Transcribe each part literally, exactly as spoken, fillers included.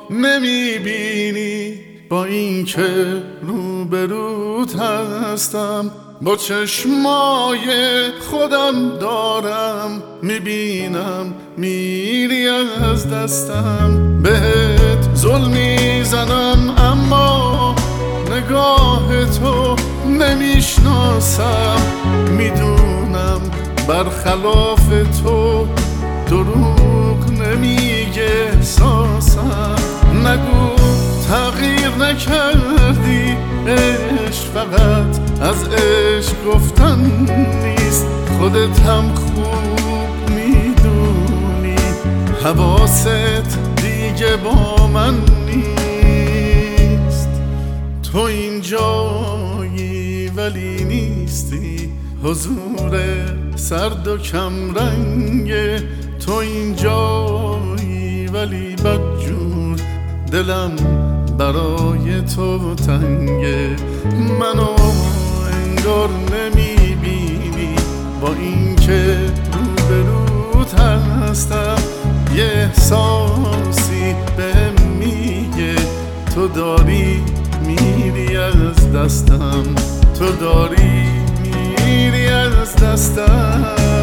نمیبینی با این که روبروت هستم، با چشمای خودم دارم میبینم میری از دستم. بهت ظلم میزنم اما نگاه تو نمیشناسم، میدونم برخلاف تو دروغ نمیگه احساسم. نگو تغییر نکردی، عشق فقط از عشق گفتن نیست، خودت هم خوب میدونی حواست دیگه با من نیست. تو اینجایی ولی نیستی، حضور سرد و کم رنگه. تو اینجایی ولی بدجور، دلم برای تو تنگه. منو انگار نمیبینی با این که روبروت هستم، یه احساسی بهم میگه تو داری میری از دستم، تو داری میری از دستم.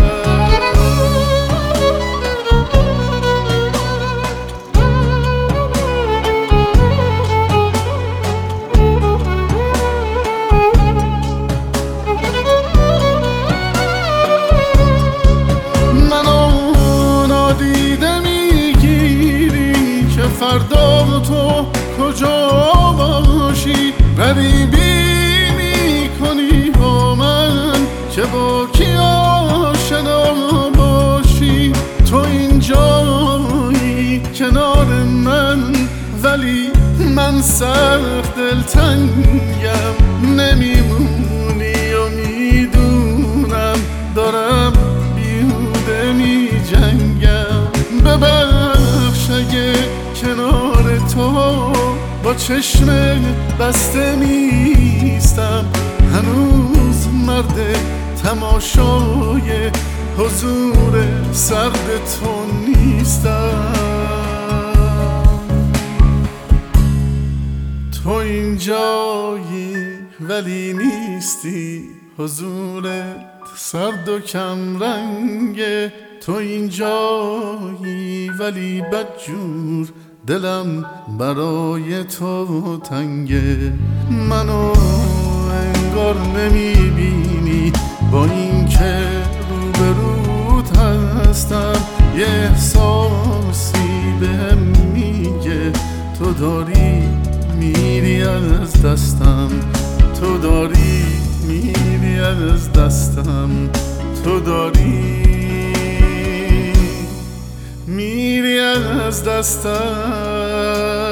فردا تو کجا باشی، غریبی میکنی با من که با کی آشنا باشی. تو اینجایی کنار من ولی من سخت دلتنگم، نمیمونی و میدونم دارم بیهوده میجنگم. ببخش اگه کنار تو با چشم بسته نیستم، هنوز مرد تماشای حضور سرد تو نیستم. تو اینجایی ولی نیستی، حضورت سرد و کم رنگه. تو اینجایی ولی بدجور، دلم برای تو تنگه. منو انگار نمیبینی با این که روبروت هستم، یه احساسی بهم میگه تو داری میری از دستم، تو داری میری از دستم، تو داری میری از دستم.